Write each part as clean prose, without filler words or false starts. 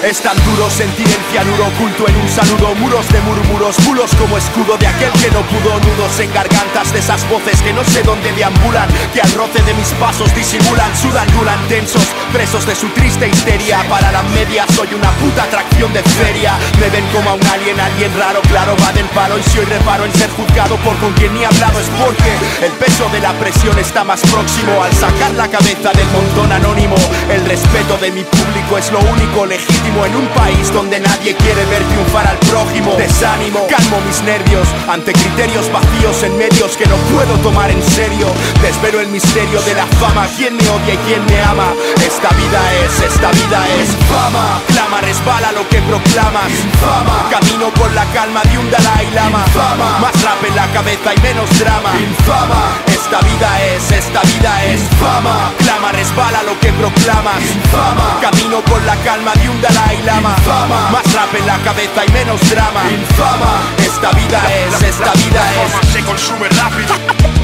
Es tan duro sentir el cianuro oculto en un saludo. Muros de murmuros, mulos como escudo de aquel que no pudo. Nudos en gargantas de esas voces que no sé dónde deambulan, que al roce de mis pasos disimulan, sudan, rulan tensos, presos de su triste histeria. Para la media soy una puta atracción de feria. Me ven como a un alien, alguien raro, claro, va del palo. Y si hoy reparo en ser juzgado por con quien ni he hablado, es porque el peso de la presión está más próximo. Al sacar la cabeza del montón anónimo, el respeto de mi público es lo único legítimo en un país donde nadie quiere ver triunfar al prójimo. Desánimo, calmo mis nervios ante criterios vacíos en medios que no puedo tomar en serio. Desvelo el misterio de la fama, quién me odia y quién me ama. Esta vida es infama. Clama, resbala lo que proclamas. Infama. Camino con la calma de un Dalai Lama. Infama. Más rap en la cabeza y menos drama. Infama. Esta vida es infama. Clama, resbala lo que proclamas. Infama. Camino con la calma de un Dalai Lama. Infama. Más rap en la cabeza y menos drama. Infama. Esta vida es La fama se consume rápido.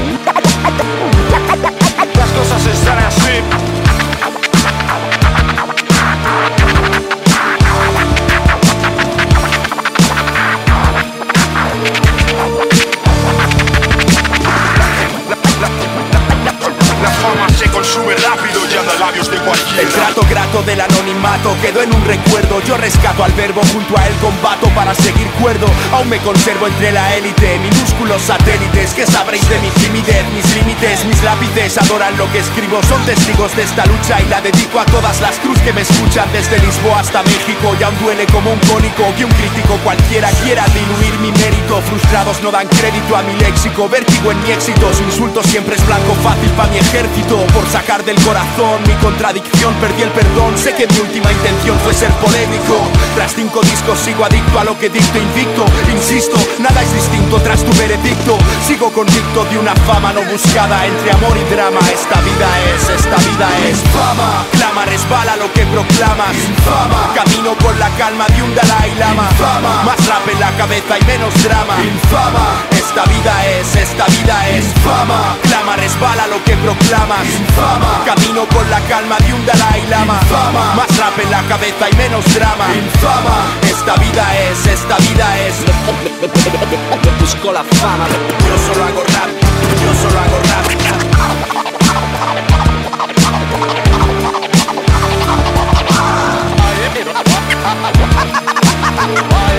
Las cosas están así. La fama se consume rápido, ya da labios de cualquiera. El trato grato del anonimato quedó en un recuerdo. Yo rescato al verbo, junto a él combato para seguir cuerdo. Aún me conservo entre la élite, minúsculos satélites. ¿Qué sabréis de mi timidez? Mis límites, mis lápices adoran lo que escribo. Son testigos de esta lucha y la dedico a todas las cruz que me escuchan desde Lisboa hasta México. Y aún duele como un cónico que un crítico cualquiera quiera diluir mi mérito. Frustrados no dan crédito a mi léxico, vértigo en mi éxito. Su insulto siempre es blanco fácil pa' mi ejército. Por sacar del corazón mi contradicción, perdí el perdón. Sé que mi última intención fue ser polémico. Tras 5 discos sigo adicto a lo que dicto, invicto. Insisto, nada es distinto tras tu veredicto. Sigo convicto de una fama no buscada entre amor y drama. Esta vida es fama. Clama, resbala lo que proclamas. Infama. Camino con la calma de un Dalai Lama. Infama. Más rap en la cabeza y menos drama. Infama. Esta vida es fama. Clama, resbala lo que proclamas. Infama. Camino con la calma de un Dalai Lama. Infama. Más rap en la cabeza y menos drama. Infama. Esta vida es. Me busco la fama. Yo solo hago rap. Ay,